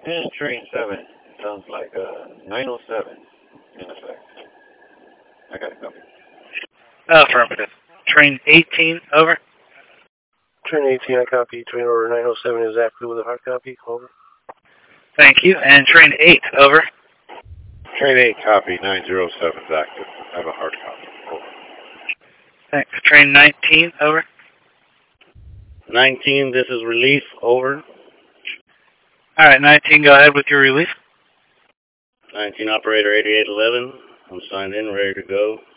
And train 7. Sounds like 907 in effect. I got a copy. Affirmative. Train 18, over. Train 18, I copy. Train order 907 is active with a hard copy. Over. Thank you. And train 8, over. Train 8, copy. 907 is active. I have a hard copy. Over. Thanks. Train 19, over. 19, this is relief, over. All right, 19, go ahead with your relief. 19, operator 8811. I'm signed in, ready to go.